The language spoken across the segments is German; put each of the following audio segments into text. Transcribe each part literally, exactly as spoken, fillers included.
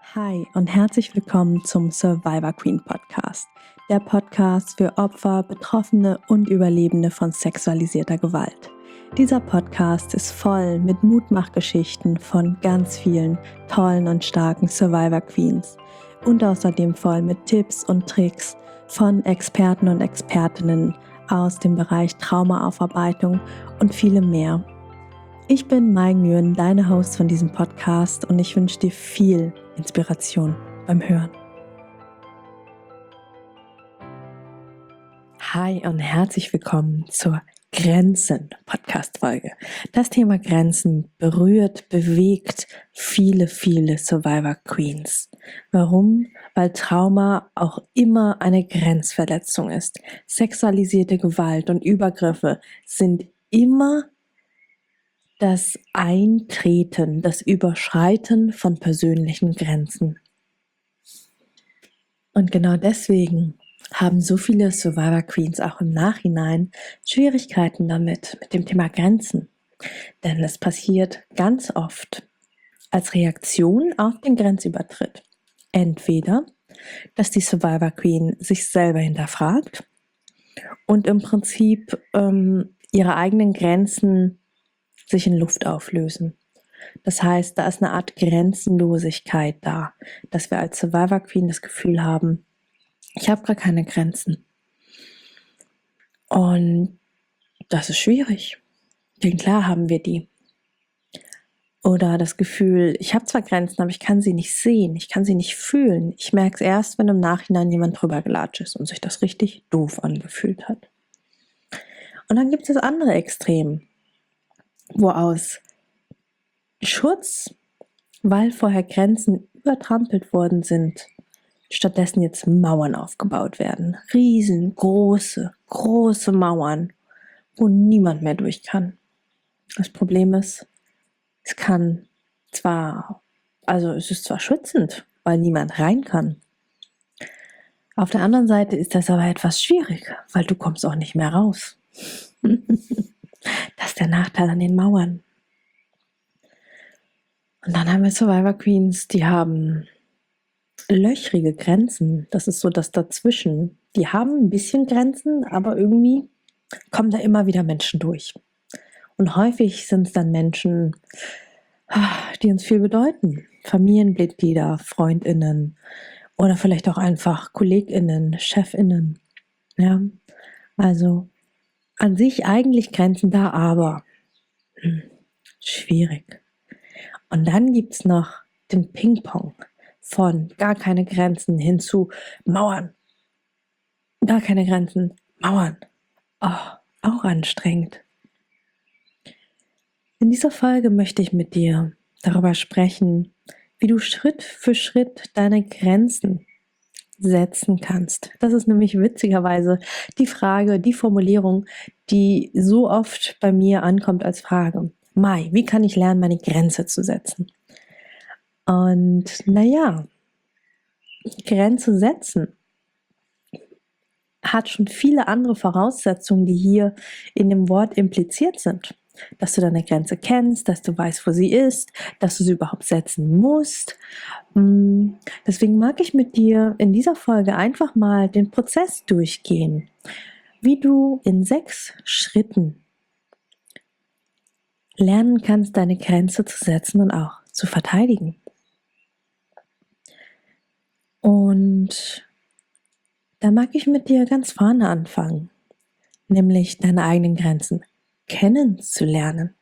Hi und herzlich willkommen zum Survivor Queen Podcast, der Podcast für Opfer, Betroffene und Überlebende von sexualisierter Gewalt. Dieser Podcast ist voll mit Mutmachgeschichten von ganz vielen tollen und starken Survivor Queens und außerdem voll mit Tipps und Tricks von Experten und Expertinnen aus dem Bereich Traumaaufarbeitung und vielem mehr. Ich bin Mai Nguyen, deine Host von diesem Podcast, und ich wünsche dir viel Inspiration beim Hören. Hi und herzlich willkommen zur Grenzen-Podcast-Folge. Das Thema Grenzen berührt, bewegt viele, viele Survivor Queens. Warum? Weil Trauma auch immer eine Grenzverletzung ist. Sexualisierte Gewalt und Übergriffe sind immer das Eintreten, das Überschreiten von persönlichen Grenzen. Und genau deswegen haben so viele Survivor Queens auch im Nachhinein Schwierigkeiten damit, mit dem Thema Grenzen. Denn es passiert ganz oft als Reaktion auf den Grenzübertritt. Entweder, dass die Survivor Queen sich selber hinterfragt und im Prinzip ähm, ihre eigenen Grenzen sich in Luft auflösen. Das heißt, da ist eine Art Grenzenlosigkeit da, dass wir als Survivor Queen das Gefühl haben, ich habe gar keine Grenzen. Und das ist schwierig, denn klar haben wir die. Oder das Gefühl, ich habe zwar Grenzen, aber ich kann sie nicht sehen, ich kann sie nicht fühlen. Ich merke es erst, wenn im Nachhinein jemand drüber gelatscht ist und sich das richtig doof angefühlt hat. Und dann gibt es das andere Extrem, wo aus Schutz, weil vorher Grenzen übertrampelt worden sind, stattdessen jetzt Mauern aufgebaut werden. Riesengroße, große Mauern, wo niemand mehr durch kann. Das Problem ist, es kann zwar, also es ist zwar schützend, weil niemand rein kann. Auf der anderen Seite ist das aber etwas schwierig, weil du kommst auch nicht mehr raus. Das ist der Nachteil an den Mauern. Und dann haben wir Survivor Queens, die haben löchrige Grenzen. Das ist so das Dazwischen. Die haben ein bisschen Grenzen, aber irgendwie kommen da immer wieder Menschen durch. Und häufig sind es dann Menschen, die uns viel bedeuten. Familienmitglieder, FreundInnen oder vielleicht auch einfach KollegInnen, ChefInnen. Ja, also an sich eigentlich Grenzen da, aber hm, schwierig. Und dann gibt es noch den Ping-Pong von gar keine Grenzen hin zu Mauern. Gar keine Grenzen, Mauern. Oh, auch anstrengend. In dieser Folge möchte ich mit dir darüber sprechen, wie du Schritt für Schritt deine Grenzen setzen kannst. Das ist nämlich witzigerweise die Frage, die Formulierung, die so oft bei mir ankommt als Frage. Mai, wie kann ich lernen, meine Grenze zu setzen? Und naja, Grenze setzen hat schon viele andere Voraussetzungen, die hier in dem Wort impliziert sind. Dass du deine Grenze kennst, dass du weißt, wo sie ist, dass du sie überhaupt setzen musst. Deswegen mag ich mit dir in dieser Folge einfach mal den Prozess durchgehen, wie du in sechs Schritten lernen kannst, deine Grenze zu setzen und auch zu verteidigen. Und da mag ich mit dir ganz vorne anfangen, nämlich deine eigenen Grenzen kennenzulernen.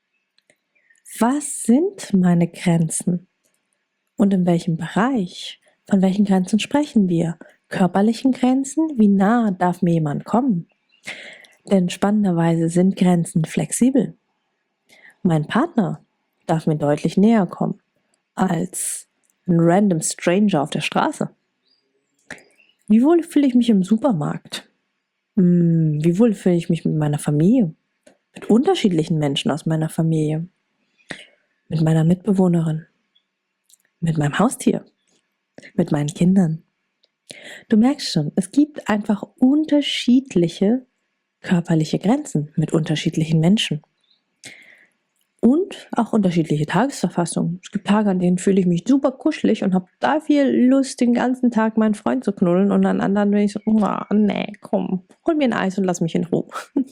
Was sind meine Grenzen? Und in welchem Bereich? Von welchen Grenzen sprechen wir? Körperlichen Grenzen? Wie nah darf mir jemand kommen? Denn spannenderweise sind Grenzen flexibel. Mein Partner darf mir deutlich näher kommen als ein random Stranger auf der Straße. Wie wohl fühle ich mich im Supermarkt? Hm, wie wohl fühle ich mich mit meiner Familie? Mit unterschiedlichen Menschen aus meiner Familie? Mit meiner Mitbewohnerin? Mit meinem Haustier? Mit meinen Kindern? Du merkst schon, es gibt einfach unterschiedliche körperliche Grenzen mit unterschiedlichen Menschen. Und auch unterschiedliche Tagesverfassungen. Es gibt Tage, an denen fühle ich mich super kuschelig und habe da viel Lust, den ganzen Tag meinen Freund zu knuddeln. Und an anderen bin ich so, oh, nee, komm, hol mir ein Eis und lass mich in Ruhe.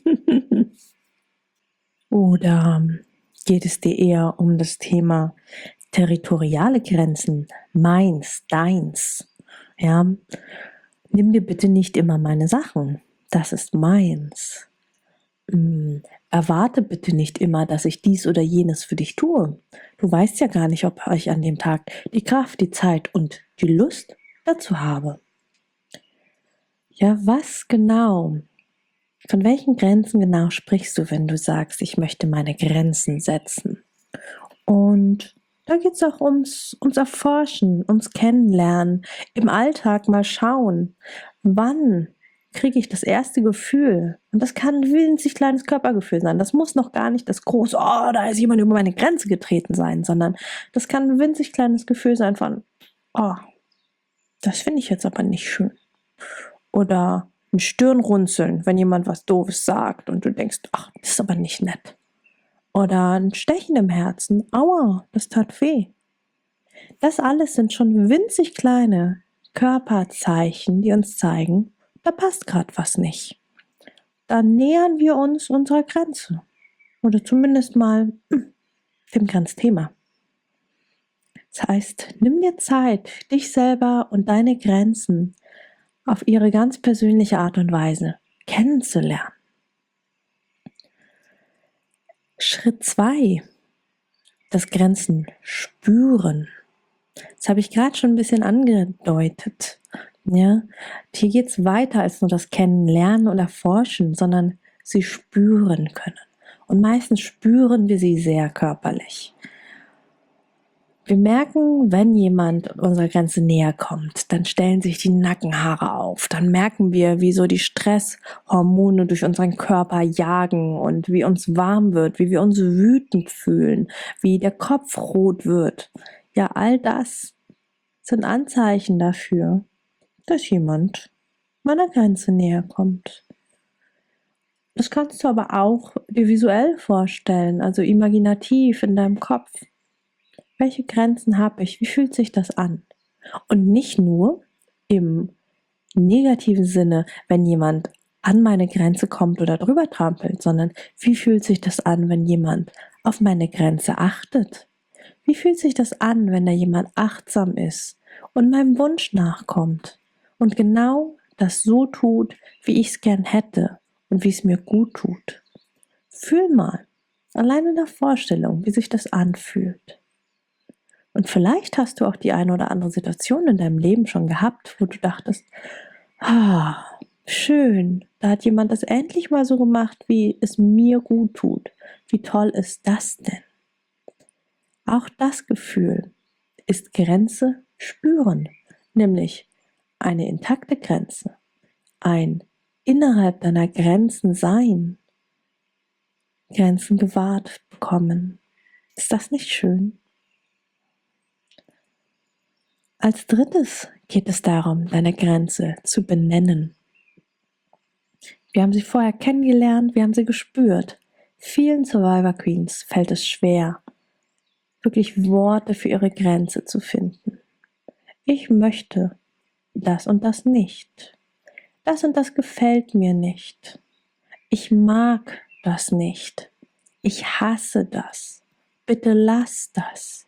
Oder geht es dir eher um das Thema territoriale Grenzen? Meins, deins. Ja, nimm dir bitte nicht immer meine Sachen. Das ist meins. Hm, erwarte bitte nicht immer, dass ich dies oder jenes für dich tue. Du weißt ja gar nicht, ob ich an dem Tag die Kraft, die Zeit und die Lust dazu habe. Ja, was genau? Von welchen Grenzen genau sprichst du, wenn du sagst, ich möchte meine Grenzen setzen? Und da geht es auch ums, ums Erforschen, ums Kennenlernen, im Alltag mal schauen, wann kriege ich das erste Gefühl. Und das kann ein winzig kleines Körpergefühl sein. Das muss noch gar nicht das große, oh, da ist jemand über meine Grenze getreten sein, sondern das kann ein winzig kleines Gefühl sein von, oh, das finde ich jetzt aber nicht schön. Oder ein Stirnrunzeln, wenn jemand was Doofes sagt und du denkst, ach, das ist aber nicht nett. Oder ein Stechen im Herzen, aua, das tat weh. Das alles sind schon winzig kleine Körperzeichen, die uns zeigen, da passt gerade was nicht. Da nähern wir uns unserer Grenze. Oder zumindest mal hm, dem Grenzthema. Das heißt, nimm dir Zeit, dich selber und deine Grenzen auf ihre ganz persönliche Art und Weise kennenzulernen. Schritt zwei, das Grenzen spüren. Das habe ich gerade schon ein bisschen angedeutet. Ja, hier geht es weiter als nur das Kennenlernen und Erforschen, sondern sie spüren können. Und meistens spüren wir sie sehr körperlich. Wir merken, wenn jemand unserer Grenze näher kommt, dann stellen sich die Nackenhaare auf. Dann merken wir, wie so die Stresshormone durch unseren Körper jagen und wie uns warm wird, wie wir uns wütend fühlen, wie der Kopf rot wird. Ja, all das sind Anzeichen dafür, dass jemand meiner Grenze näher kommt. Das kannst du aber auch dir visuell vorstellen, also imaginativ in deinem Kopf. Welche Grenzen habe ich? Wie fühlt sich das an? Und nicht nur im negativen Sinne, wenn jemand an meine Grenze kommt oder drüber trampelt, sondern wie fühlt sich das an, wenn jemand auf meine Grenze achtet? Wie fühlt sich das an, wenn da jemand achtsam ist und meinem Wunsch nachkommt und genau das so tut, wie ich es gern hätte und wie es mir gut tut? Fühl mal, allein in der Vorstellung, wie sich das anfühlt. Und vielleicht hast du auch die eine oder andere Situation in deinem Leben schon gehabt, wo du dachtest, ah, schön, da hat jemand das endlich mal so gemacht, wie es mir gut tut. Wie toll ist das denn? Auch das Gefühl ist Grenze spüren, nämlich eine intakte Grenze, ein innerhalb deiner Grenzen sein, Grenzen gewahrt bekommen. Ist das nicht schön? Als drittes geht es darum, deine Grenze zu benennen. Wir haben sie vorher kennengelernt, wir haben sie gespürt. Vielen Survivor Queens fällt es schwer, wirklich Worte für ihre Grenze zu finden. Ich möchte das und das nicht. Das und das gefällt mir nicht. Ich mag das nicht. Ich hasse das. Bitte lass das.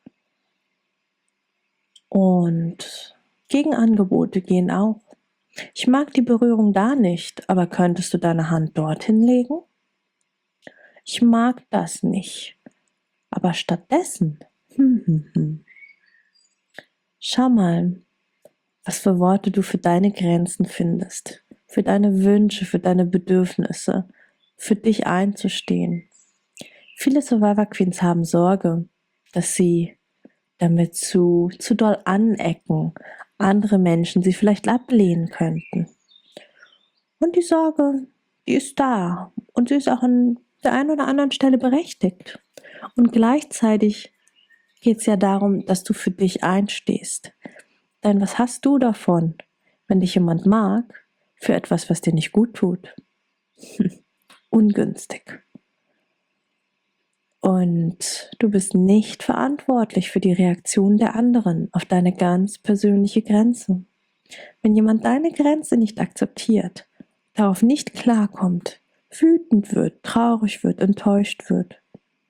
Und Gegenangebote gehen auch. Ich mag die Berührung da nicht, aber könntest du deine Hand dorthin legen? Ich mag das nicht, aber stattdessen, hm, hm, hm. Schau mal, was für Worte du für deine Grenzen findest, für deine Wünsche, für deine Bedürfnisse, für dich einzustehen. Viele Survivor Queens haben Sorge, dass sie damit zu, zu doll anecken, andere Menschen sie vielleicht ablehnen könnten. Und die Sorge, die ist da und sie ist auch an der einen oder anderen Stelle berechtigt. Und gleichzeitig geht es ja darum, dass du für dich einstehst. Denn was hast du davon, wenn dich jemand mag, für etwas, was dir nicht gut tut? Ungünstig. Und du bist nicht verantwortlich für die Reaktion der anderen auf deine ganz persönliche Grenze. Wenn jemand deine Grenze nicht akzeptiert, darauf nicht klarkommt, wütend wird, traurig wird, enttäuscht wird,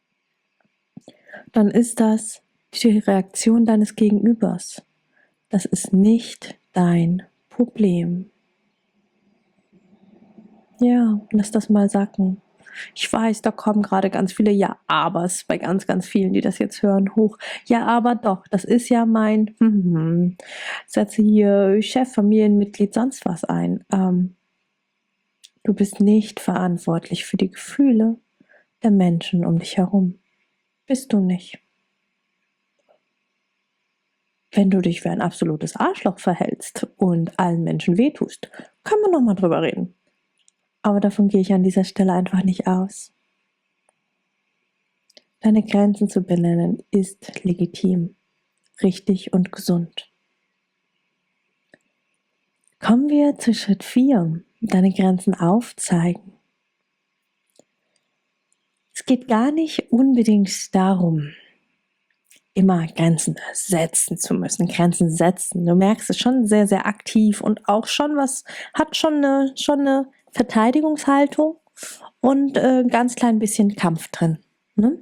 dann ist das die Reaktion deines Gegenübers. Das ist nicht dein Problem. Ja, lass das mal sacken. Ich weiß, da kommen gerade ganz viele Ja-Abers bei ganz, ganz vielen, die das jetzt hören, hoch. Ja, aber doch, das ist ja mein, hm, setze hier Chef, Familienmitglied, sonst was ein. Ähm, du bist nicht verantwortlich für die Gefühle der Menschen um dich herum. Bist du nicht. Wenn du dich wie ein absolutes Arschloch verhältst und allen Menschen wehtust, können wir nochmal drüber reden. Aber davon gehe ich an dieser Stelle einfach nicht aus. Deine Grenzen zu benennen ist legitim, richtig und gesund. Kommen wir zu Schritt vier, deine Grenzen aufzeigen. Es geht gar nicht unbedingt darum, immer Grenzen setzen zu müssen, Grenzen setzen. Du merkst es schon sehr, sehr aktiv und auch schon was, hat schon eine, schon eine Verteidigungshaltung und äh, ganz klein bisschen Kampf drin. Ne?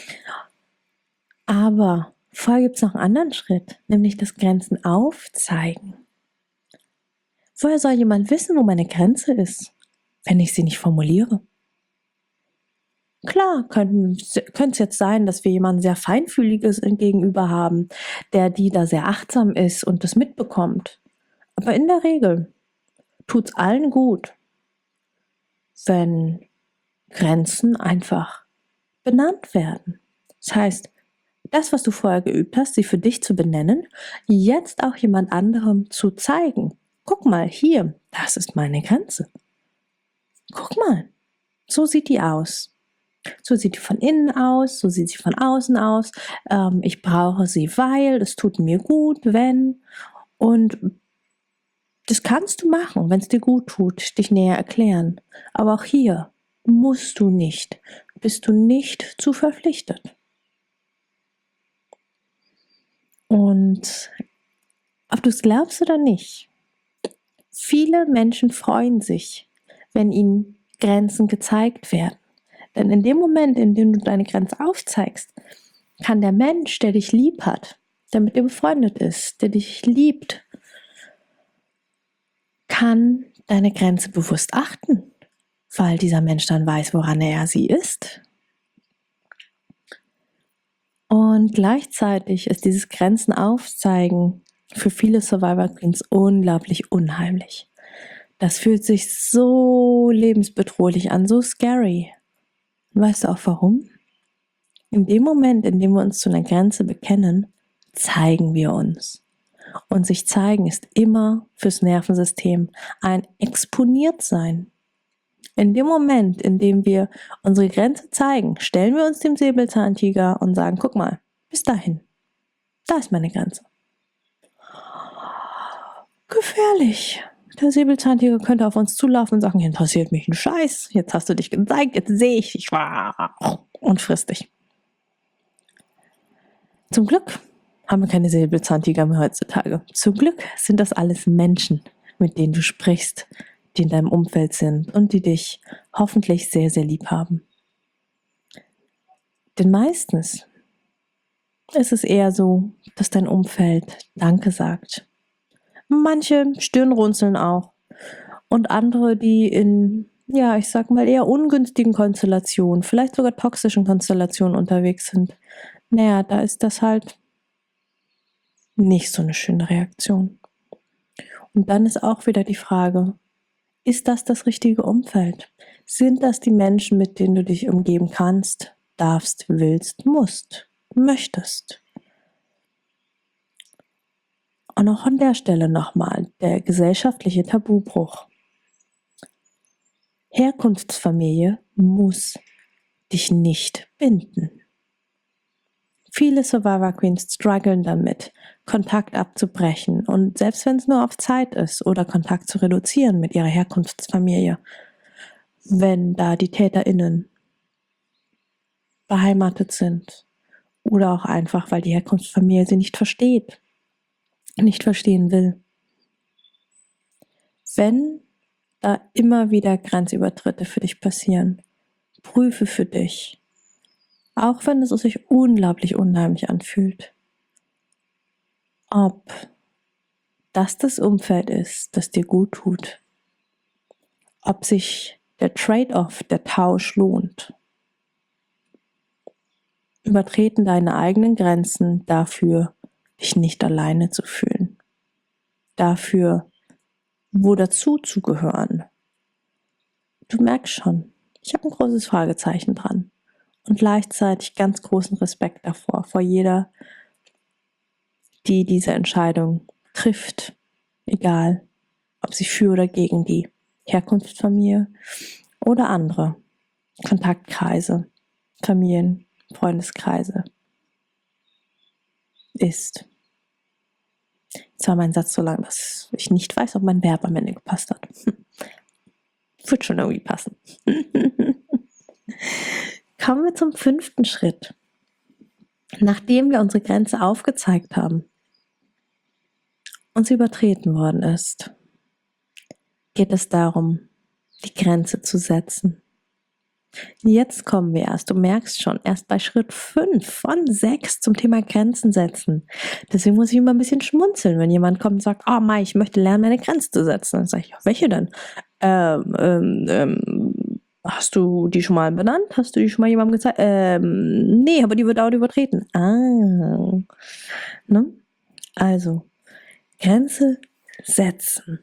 Aber vorher gibt es noch einen anderen Schritt, nämlich das Grenzen aufzeigen. Woher soll jemand wissen, wo meine Grenze ist, wenn ich sie nicht formuliere? Klar, könnte es jetzt sein, dass wir jemanden sehr Feinfühliges gegenüber haben, der die da sehr achtsam ist und das mitbekommt. Aber in der Regel tut es allen gut, wenn Grenzen einfach benannt werden. Das heißt, das, was du vorher geübt hast, sie für dich zu benennen, jetzt auch jemand anderem zu zeigen. Guck mal, hier, das ist meine Grenze. Guck mal, so sieht die aus. So sieht die von innen aus, so sieht sie von außen aus. Ähm, ich brauche sie, weil es tut mir gut, wenn. Und das kannst du machen, wenn es dir gut tut, dich näher erklären. Aber auch hier musst du nicht, bist du nicht zu verpflichtet. Und ob du es glaubst oder nicht, viele Menschen freuen sich, wenn ihnen Grenzen gezeigt werden. Denn in dem Moment, in dem du deine Grenze aufzeigst, kann der Mensch, der dich lieb hat, der mit dir befreundet ist, der dich liebt, kann deine Grenze bewusst achten, weil dieser Mensch dann weiß, woran er sie ist. Und gleichzeitig ist dieses Grenzen aufzeigen für viele Survivor Queens unglaublich unheimlich. Das fühlt sich so lebensbedrohlich an, so scary. Und weißt du auch warum? In dem Moment, in dem wir uns zu einer Grenze bekennen, zeigen wir uns. Und sich zeigen ist immer fürs Nervensystem ein Exponiertsein. In dem Moment, in dem wir unsere Grenze zeigen, stellen wir uns dem Säbelzahntiger und sagen, guck mal, bis dahin. Da ist meine Grenze. Gefährlich. Der Säbelzahntiger könnte auf uns zulaufen und sagen, hier interessiert mich ein Scheiß. Jetzt hast du dich gezeigt, jetzt sehe ich dich. Und frisst dich. Zum Glück haben wir keine Säbelzahntiger mehr heutzutage. Zum Glück sind das alles Menschen, mit denen du sprichst, die in deinem Umfeld sind und die dich hoffentlich sehr, sehr lieb haben. Denn meistens ist es eher so, dass dein Umfeld Danke sagt. Manche Stirnrunzeln auch. Und andere, die in, ja, ich sag mal, eher ungünstigen Konstellationen, vielleicht sogar toxischen Konstellationen unterwegs sind. Naja, da ist das halt nicht so eine schöne Reaktion. Und dann ist auch wieder die Frage, ist das das richtige Umfeld? Sind das die Menschen, mit denen du dich umgeben kannst, darfst, willst, musst, möchtest? Und auch an der Stelle nochmal der gesellschaftliche Tabubruch. Herkunftsfamilie muss dich nicht binden. Viele Survivor Queens strugglen damit, Kontakt abzubrechen und selbst wenn es nur auf Zeit ist oder Kontakt zu reduzieren mit ihrer Herkunftsfamilie, wenn da die TäterInnen beheimatet sind oder auch einfach, weil die Herkunftsfamilie sie nicht versteht, nicht verstehen will. Wenn da immer wieder Grenzübertritte für dich passieren, prüfe für dich, auch wenn es sich unglaublich unheimlich anfühlt, ob das das Umfeld ist, das dir gut tut, ob sich der Trade-off, der Tausch lohnt. Übertreten deine eigenen Grenzen dafür, dich nicht alleine zu fühlen. Dafür, wo dazu zu gehören. Du merkst schon, ich habe ein großes Fragezeichen dran und gleichzeitig ganz großen Respekt davor, vor jeder, die diese Entscheidung trifft, egal, ob sie für oder gegen die Herkunftsfamilie oder andere Kontaktkreise, Familien, Freundeskreise ist. Jetzt war mein Satz so lang, dass ich nicht weiß, ob mein Verb am Ende gepasst hat. Wird schon irgendwie passen. Kommen wir zum fünften Schritt. Nachdem wir unsere Grenze aufgezeigt haben und sie übertreten worden ist, geht es darum, die Grenze zu setzen. Jetzt kommen wir erst, du merkst schon, erst bei Schritt fünf von sechs zum Thema Grenzen setzen. Deswegen muss ich immer ein bisschen schmunzeln, wenn jemand kommt und sagt, oh Mai, ich möchte lernen, meine Grenze zu setzen. Dann sage ich, ja, welche denn? Ähm, ähm, ähm, hast du die schon mal benannt? Hast du die schon mal jemandem gezeigt? Ähm, nee, aber die wird auch übertreten. Ah. Ne? Also, Grenze setzen.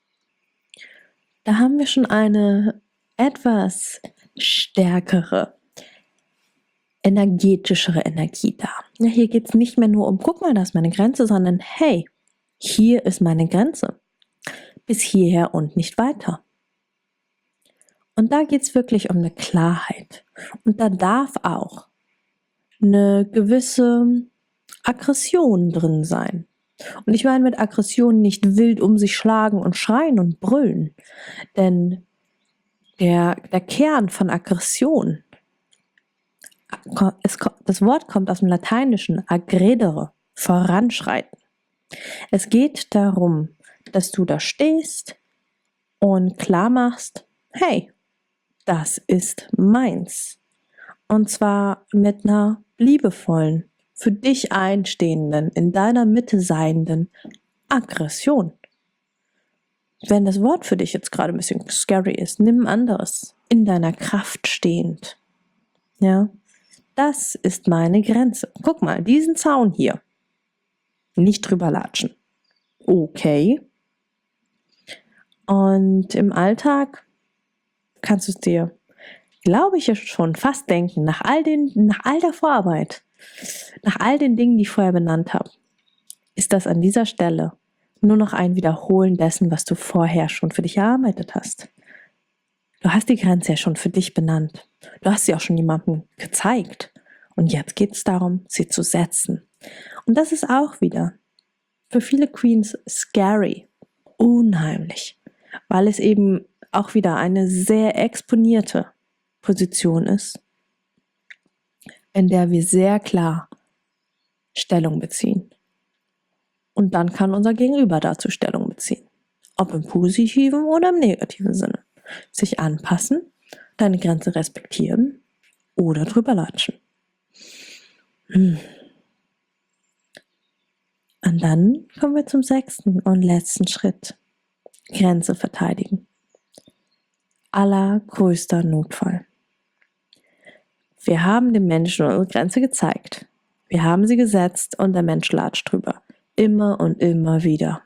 Da haben wir schon eine etwas stärkere, energetischere Energie da. Ja, hier geht es nicht mehr nur um, guck mal, das ist meine Grenze, sondern hey, hier ist meine Grenze. Bis hierher und nicht weiter. Und da geht es wirklich um eine Klarheit. Und da darf auch eine gewisse Aggression drin sein. Und ich meine mit Aggression nicht wild um sich schlagen und schreien und brüllen. Denn der, der Kern von Aggression, es, das Wort kommt aus dem Lateinischen, aggredere, voranschreiten. Es geht darum, dass du da stehst und klar machst, hey, das ist meins. Und zwar mit einer liebevollen, für dich einstehenden, in deiner Mitte seienden Aggression. Wenn das Wort für dich jetzt gerade ein bisschen scary ist, nimm ein anderes. In deiner Kraft stehend. Ja, das ist meine Grenze. Guck mal, diesen Zaun hier. Nicht drüber latschen. Okay. Und im Alltag kannst du es dir, glaube ich, schon fast denken, nach all den, nach all der Vorarbeit, nach all den Dingen, die ich vorher benannt habe, ist das an dieser Stelle nur noch ein Wiederholen dessen, was du vorher schon für dich erarbeitet hast. Du hast die Grenze ja schon für dich benannt. Du hast sie auch schon jemandem gezeigt. Und jetzt geht es darum, sie zu setzen. Und das ist auch wieder für viele Queens scary, unheimlich, weil es eben auch wieder eine sehr exponierte Position ist, in der wir sehr klar Stellung beziehen. Und dann kann unser Gegenüber dazu Stellung beziehen. Ob im positiven oder im negativen Sinne. Sich anpassen, deine Grenze respektieren oder drüber latschen. Hm. Und dann kommen wir zum sechsten und letzten Schritt. Grenze verteidigen. Allergrößter Notfall. Wir haben dem Menschen unsere Grenze gezeigt. Wir haben sie gesetzt und der Mensch latscht drüber. Immer und immer wieder.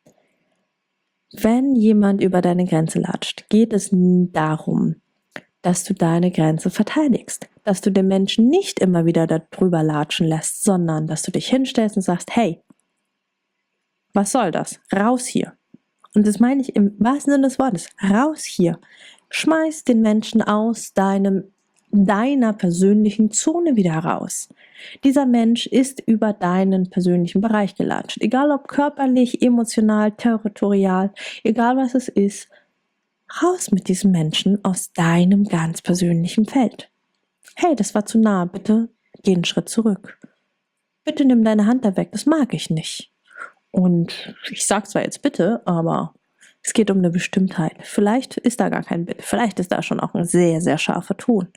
Wenn jemand über deine Grenze latscht, geht es darum, dass du deine Grenze verteidigst. Dass du den Menschen nicht immer wieder darüber latschen lässt, sondern dass du dich hinstellst und sagst, hey, was soll das? Raus hier. Und das meine ich im wahrsten Sinne des Wortes. Raus hier. Schmeiß den Menschen aus deinem, deiner persönlichen Zone wieder raus. Dieser Mensch ist über deinen persönlichen Bereich gelatscht. Egal ob körperlich, emotional, territorial, egal was es ist. Raus mit diesem Menschen aus deinem ganz persönlichen Feld. Hey, das war zu nah, bitte geh einen Schritt zurück. Bitte nimm deine Hand da weg, das mag ich nicht. Und ich sag zwar jetzt bitte, aber es geht um eine Bestimmtheit. Vielleicht ist da gar kein Bitte, vielleicht ist da schon auch ein sehr, sehr scharfer Ton.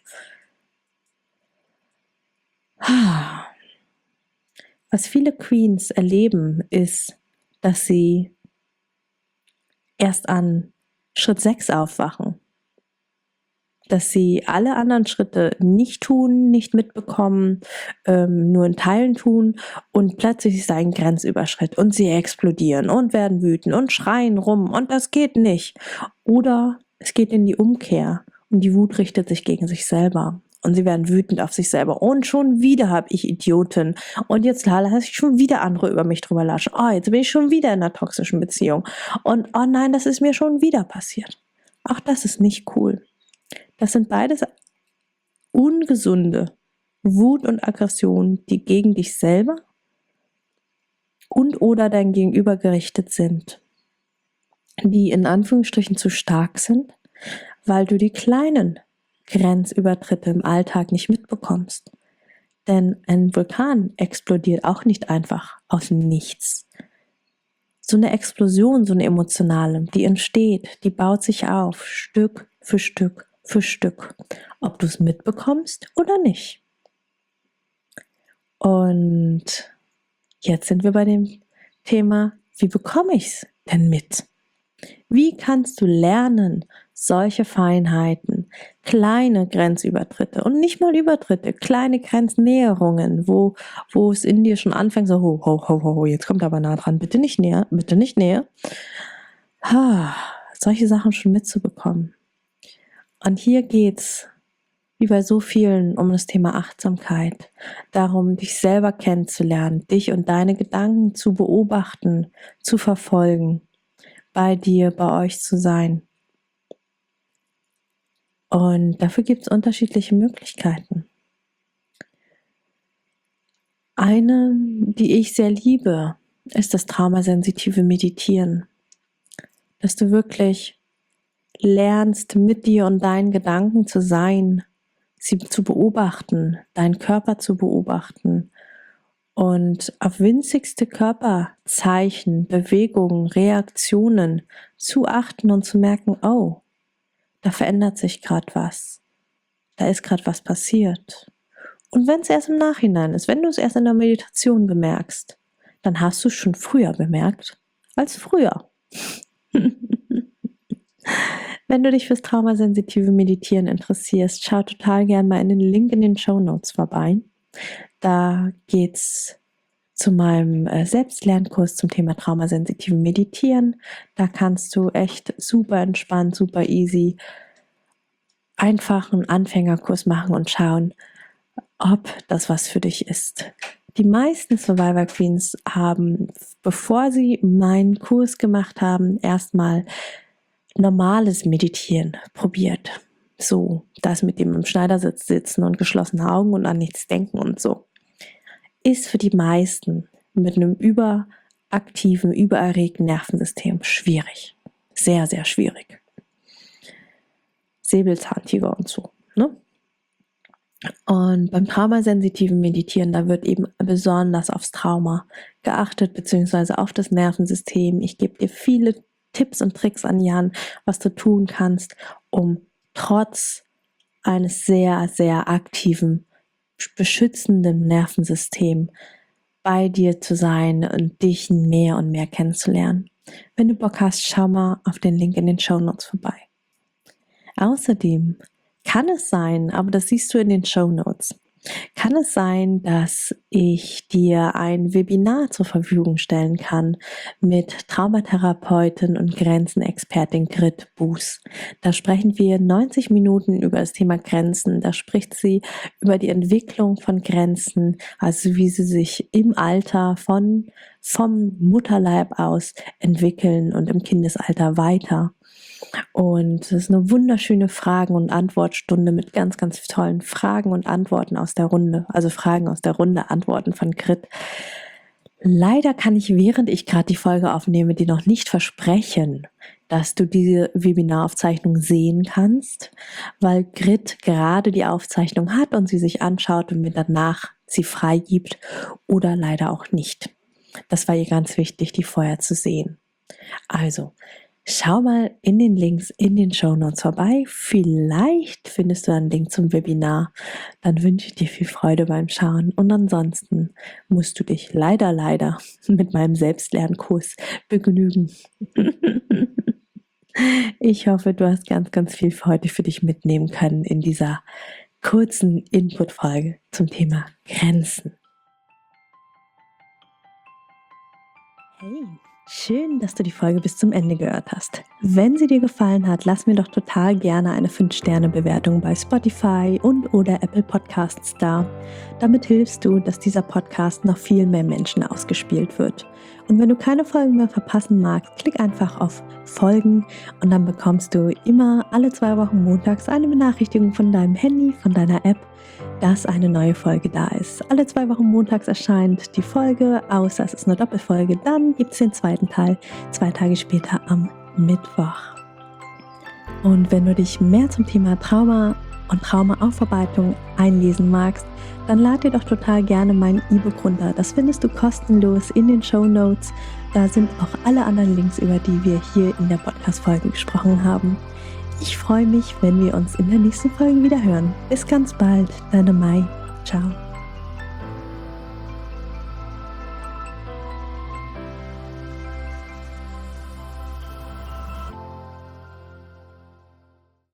Was viele Queens erleben, ist, dass sie erst an Schritt sechs aufwachen. Dass sie alle anderen Schritte nicht tun, nicht mitbekommen, ähm, nur in Teilen tun und plötzlich ist ein Grenzüberschritt und sie explodieren und werden wütend und schreien rum und das geht nicht. Oder es geht in die Umkehr und die Wut richtet sich gegen sich selber. Und sie werden wütend auf sich selber. Und schon wieder habe ich Idioten. Und jetzt lasse ich schon wieder andere über mich drüber laschen. Oh, jetzt bin ich schon wieder in einer toxischen Beziehung. Und oh nein, das ist mir schon wieder passiert. Auch das ist nicht cool. Das sind beides ungesunde Wut und Aggression, die gegen dich selber und oder dein Gegenüber gerichtet sind, die in Anführungsstrichen zu stark sind, weil du die kleinen Grenzübertritte im Alltag nicht mitbekommst. Denn ein Vulkan explodiert auch nicht einfach aus dem Nichts. So eine Explosion, so eine emotionale, die entsteht, die baut sich auf, Stück für Stück für Stück, ob du es mitbekommst oder nicht. Und jetzt sind wir bei dem Thema, wie bekomme ich es denn mit? Wie kannst du lernen, solche Feinheiten, kleine Grenzübertritte und nicht mal Übertritte, kleine Grenznäherungen, wo, wo es in dir schon anfängt, so ho, ho, ho, ho, jetzt kommt aber nah dran, bitte nicht näher, bitte nicht näher, ha, solche Sachen schon mitzubekommen. Und hier geht's, wie bei so vielen, um das Thema Achtsamkeit, darum, dich selber kennenzulernen, dich und deine Gedanken zu beobachten, zu verfolgen, bei dir, bei euch zu sein. Und dafür gibt es unterschiedliche Möglichkeiten. Eine, die ich sehr liebe, ist das traumasensitive Meditieren. Dass du wirklich lernst, mit dir und deinen Gedanken zu sein, sie zu beobachten, deinen Körper zu beobachten und auf winzigste Körperzeichen, Bewegungen, Reaktionen zu achten und zu merken, oh, da verändert sich gerade was, da ist gerade was passiert. Und wenn es erst im Nachhinein ist, wenn du es erst in der Meditation bemerkst, dann hast du es schon früher bemerkt als früher. Wenn du dich fürs traumasensitive Meditieren interessierst, schau total gern mal in den Link in den Shownotes vorbei. Da geht's zu meinem Selbstlernkurs zum Thema traumasensitive Meditieren. Da kannst du echt super entspannt, super easy einfach einen Anfängerkurs machen und schauen, ob das was für dich ist. Die meisten Survivor Queens haben, bevor sie meinen Kurs gemacht haben, erstmal normales Meditieren probiert. So, das mit dem im Schneidersitz sitzen und geschlossene Augen und an nichts denken und so. Ist für die meisten mit einem überaktiven, übererregten Nervensystem schwierig. Sehr, sehr schwierig. Säbelzahntiger und so, ne? Und beim traumasensitiven Meditieren, da wird eben besonders aufs Trauma geachtet, beziehungsweise auf das Nervensystem. Ich gebe dir viele Tipps und Tricks an die Hand, was du tun kannst, um trotz eines sehr, sehr aktiven, beschützenden Nervensystems bei dir zu sein und dich mehr und mehr kennenzulernen. Wenn du Bock hast, schau mal auf den Link in den Shownotes vorbei. Außerdem kann es sein, aber das siehst du in den Shownotes, kann es sein, dass ich dir ein Webinar zur Verfügung stellen kann mit Traumatherapeutin und Grenzenexpertin Grit Buß. Da sprechen wir neunzig Minuten über das Thema Grenzen. Da spricht sie über die Entwicklung von Grenzen, also wie sie sich im Alter von, vom Mutterleib aus entwickeln und im Kindesalter weiter. Und es ist eine wunderschöne Fragen- und Antwortstunde mit ganz, ganz tollen Fragen und Antworten aus der Runde. Also Fragen aus der Runde, Antworten von Grit. Leider kann ich, während ich gerade die Folge aufnehme, dir noch nicht versprechen, dass du diese Webinaraufzeichnung sehen kannst, weil Grit gerade die Aufzeichnung hat und sie sich anschaut und mir danach sie freigibt oder leider auch nicht. Das war ihr ganz wichtig, die vorher zu sehen. Also, schau mal in den Links in den Shownotes vorbei. Vielleicht findest du einen Link zum Webinar. Dann wünsche ich dir viel Freude beim Schauen. Und ansonsten musst du dich leider, leider mit meinem Selbstlernkurs begnügen. Ich hoffe, du hast ganz, ganz viel für heute für dich mitnehmen können in dieser kurzen Input-Folge zum Thema Grenzen. Hey! Schön, dass du die Folge bis zum Ende gehört hast. Wenn sie dir gefallen hat, lass mir doch total gerne eine fünf Sterne Bewertung bei Spotify und oder Apple Podcasts da. Damit hilfst du, dass dieser Podcast noch viel mehr Menschen ausgespielt wird. Und wenn du keine Folgen mehr verpassen magst, klick einfach auf Folgen und dann bekommst du immer alle zwei Wochen montags eine Benachrichtigung von deinem Handy, von deiner App, dass eine neue Folge da ist. Alle zwei Wochen montags erscheint die Folge, außer es ist eine Doppelfolge. Dann gibt es den zweiten Teil, zwei Tage später am Mittwoch. Und wenn du dich mehr zum Thema Trauma und Traumaaufarbeitung einlesen magst, dann lad dir doch total gerne mein E-Book runter. Das findest du kostenlos in den Shownotes. Da sind auch alle anderen Links, über die wir hier in der Podcast-Folge gesprochen haben. Ich freue mich, wenn wir uns in der nächsten Folge wieder hören. Bis ganz bald, deine Mai. Ciao.